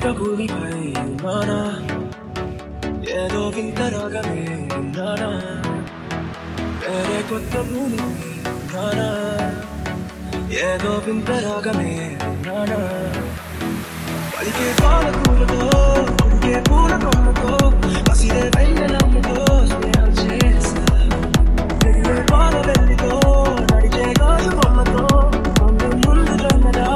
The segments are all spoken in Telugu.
భూమిపై ఉన్నానా ఏదో వింత రాగమే ఉన్నానా వేరే కొత్త భూమిపై ఉన్నానా ఏదో వింత రాగమే ఉన్నానా పలికే పాలకూలతో ఉడికే పూల కొమ్మతో పసిరే వెన్నెలమ్మతో స్నేహం చేసా వెళ్ళే పాల వెళ్ళితో నడిచే గాజు బొమ్మతో ముందు ముందు జన్మదా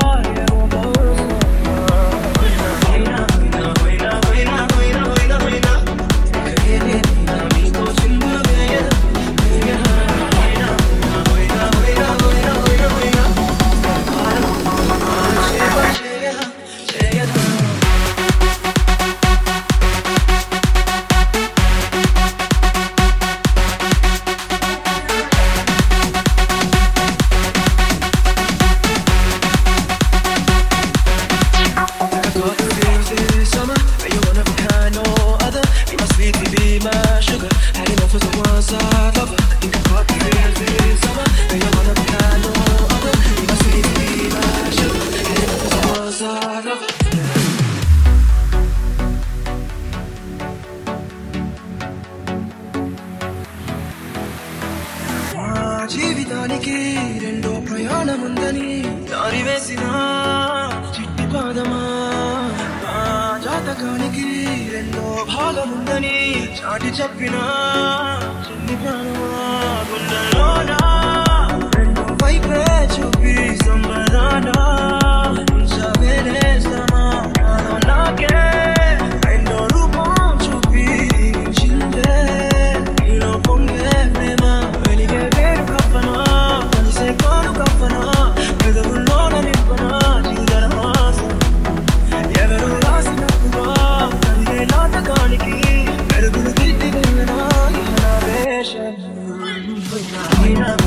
జీవితానికి రెండో ప్రయాణముందని దారి వేసిన చిట్టి పాదమా నా జాతకానికి రెండో భాగముందని చాటి చెప్పిన చిన్ని ప్రాణమా గుండెలోనా రెండో వైపే చూపి సంబరానా వేరేస్తామా నాకే రెండో రూపం చూపి చిందే నీలో పొంగే ప్రేమ వెలిగే వేరు కప్పనా కలిసే కాను కప్పనా పెదవుల్లోన నింపనా చిల్లర మాసం ఎవరు రాసినట్టుగా కలిగే నాటకానికి మెరుగులు తిరిగి వెళ్ళనా వేషం